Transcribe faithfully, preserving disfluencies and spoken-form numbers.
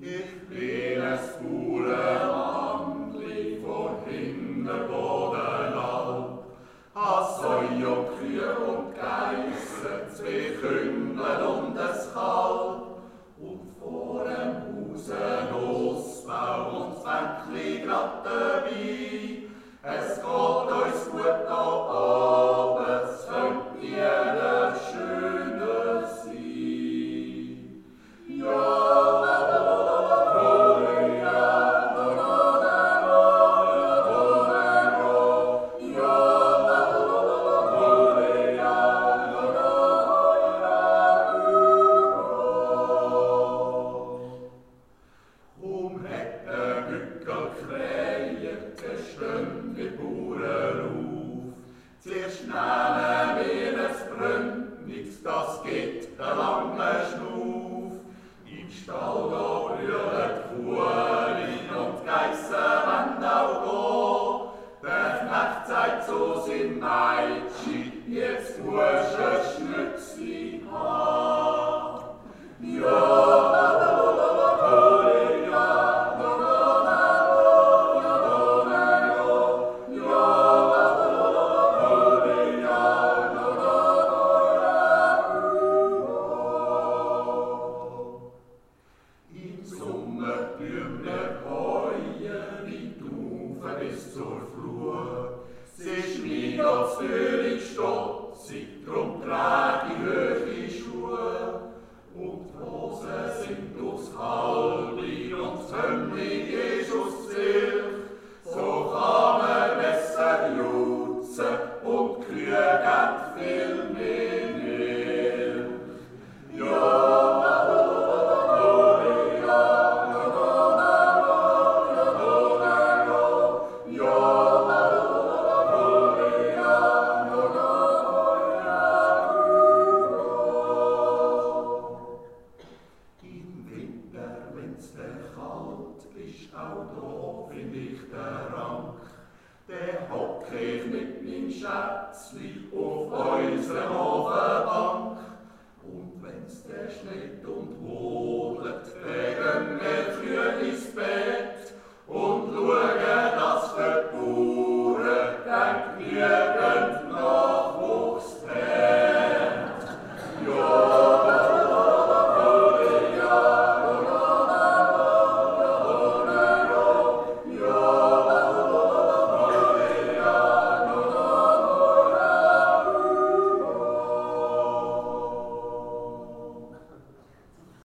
Ich bin es pure Andli vor Hinterbodenalp, has Säu und Kühe und Geissen, zwei Küngel und es Kalb, und vor dem Hause Nussbaum und Bänkli grad dabei. Es geht uns gut da oben, es könnte nie eine schöne sein. Ja. Das gibt ein langer Schnuff. Im Stall da rühren Kuhlein und Geissen wollen auch gehen. Der Knecht sagt zu seinem Mädchen, jetzt musst du ein Schnützli haben. Ja. Drum trag ich hohe Schuhe und die Hosen sind aus Kalbi und das Hemdli ist aus Silk. So kann man besser jutzen und die Kühe geben viel mehr Milch. Ja. Der hock ich mit meinem Schätzli auf unserer Ofenbank. Und wenn's der Schnitt und